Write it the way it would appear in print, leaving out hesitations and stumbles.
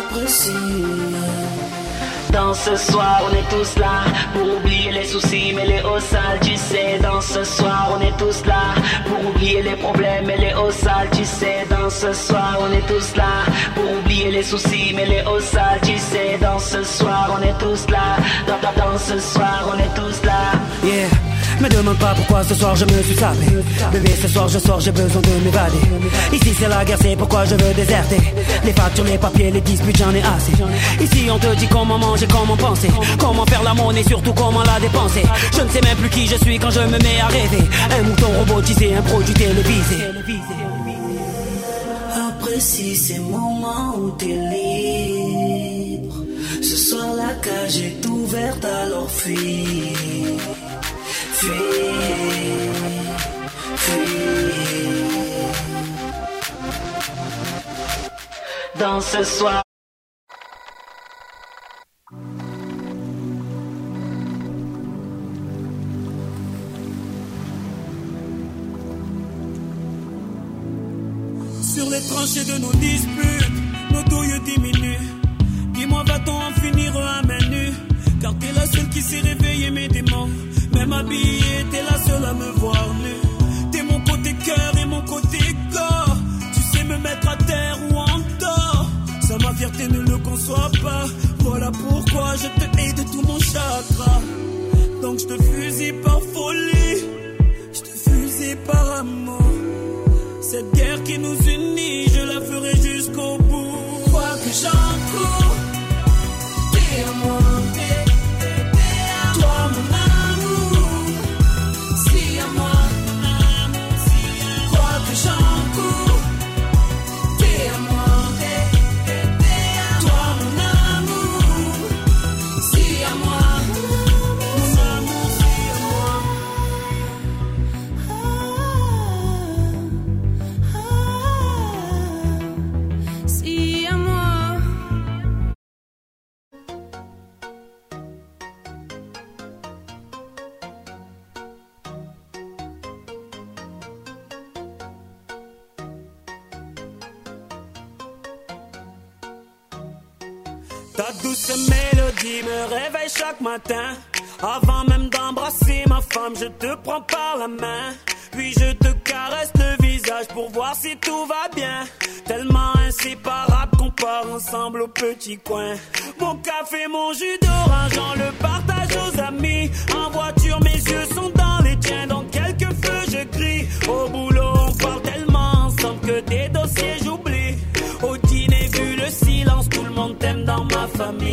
Dans ce soir on est tous là pour oublier les soucis mais les hauts sales tu sais. Dans ce soir on est tous là pour oublier les problèmes et les hauts sales tu sais. Dans ce soir on est tous là pour oublier les soucis mais les hauts sales tu sais. Dans ce soir on est tous là. Dans ce soir on est tous là. Yeah. Me demande pas pourquoi ce soir je me suis sapé. Bébé ce soir je sors, j'ai besoin de m'évader. Ici c'est la guerre, c'est pourquoi je veux déserter. Les factures, les papiers, les disputes, j'en ai assez. Ici on te dit comment manger, comment penser, comment faire la monnaie, surtout comment la dépenser. Je ne sais même plus qui je suis quand je me mets à rêver. Un mouton robotisé, un produit télévisé. Apprécie ces moments où t'es libre. Ce soir la cage est ouverte, alors fuis. Dans ce soir sur les tranchées de nos disputes, nos douilles diminuent. Dis-moi, va-t-on en finir à main nue? Car t'es la seule qui s'est réveillée mes démons. Même habillée, t'es la seule à me voir nu. T'es mon côté cœur et mon côté corps. Tu sais me mettre à terre ou en tort. Ça ma fierté ne le conçoit pas. Voilà pourquoi je te hais de tout mon chakra. Donc je te fusille par folie, je te fusille par amour. Cette guerre qui nous unit, je la ferai jusqu'au bout. Quoi que j'en cours, t'es à moi. Ta douce mélodie me réveille chaque matin. Avant même d'embrasser ma femme, je te prends par la main. Puis je te caresse le visage pour voir si tout va bien. Tellement inséparable qu'on part ensemble au petit coin. Mon café, mon jus d'orange, on le partage aux amis. En voiture, mes yeux sont dans les tiens. Dans quelques feux, je crie. Au boulot, on parle tellement ensemble que des dossiers j'oublie. Au dîner, vu le silence, tout le monde t'aime dans ma famille.